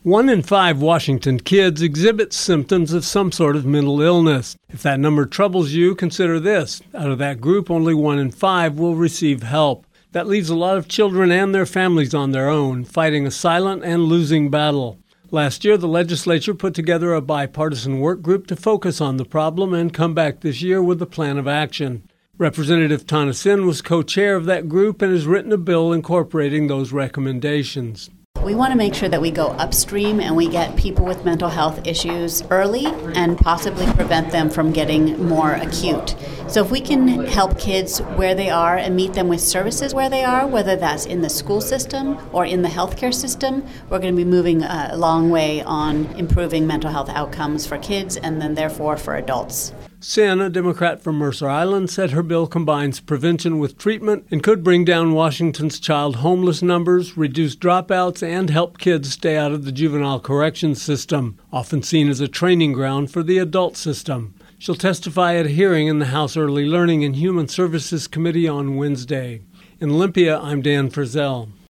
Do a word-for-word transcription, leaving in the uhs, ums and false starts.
One in five Washington kids exhibit symptoms of some sort of mental illness. If that number troubles you, consider this. Out of that group, only one in five will receive help. That leaves a lot of children and their families on their own, fighting a silent and losing battle. Last year, the legislature put together a bipartisan work group to focus on the problem and come back this year with a plan of action. Representative Tonneson was co-chair of that group and has written a bill incorporating those recommendations. We want to make sure that we go upstream and we get people with mental health issues early and possibly prevent them from getting more acute. So if we can help kids where they are and meet them with services where they are, whether that's in the school system or in the healthcare system, we're going to be moving a long way on improving mental health outcomes for kids and then therefore for adults. Sin, a Democrat from Mercer Island, said her bill combines prevention with treatment and could bring down Washington's child homeless numbers, reduce dropouts, and help kids stay out of the juvenile corrections system, often seen as a training ground for the adult system. She'll testify at a hearing in the House Early Learning and Human Services Committee on Wednesday. In Olympia, I'm Dan Frizzell.